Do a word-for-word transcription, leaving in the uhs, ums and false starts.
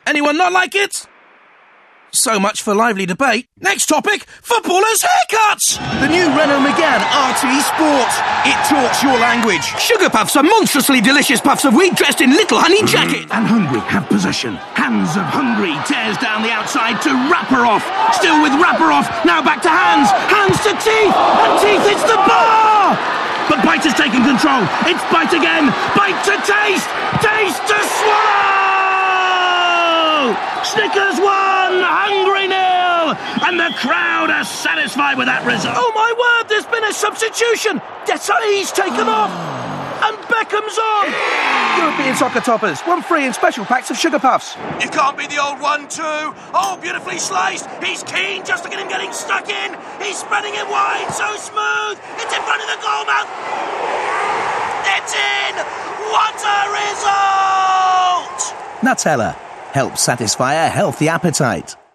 Anyone not like it? So much for lively debate. Next topic, footballers' haircuts! The new Renault Megane R T Sport. It talks your language. Sugar Puffs are monstrously delicious puffs of wheat dressed in little honey jackets. And Hungry have possession. Hands of Hungry tears down the outside to Wrapper Off. Still with Wrapper Off. Now back to Hands. Hands to Teeth. And Teeth hits the bar! But Bite has taken control. It's Bite again. Bite to Taste. Taste to Swallow! Snickers won, Hungry nil, and the crowd are satisfied with that result. Oh my word, there's been a substitution. Desai's taken off, and Beckham's on. European soccer toppers, one free in special packs of Sugar Puffs. You can't be the old one too. Oh, beautifully sliced. He's keen just to get him getting stuck in. He's spreading it wide, so smooth. It's in front of the goal mouth. It's in. What a result! Nutella. Help satisfy a healthy appetite.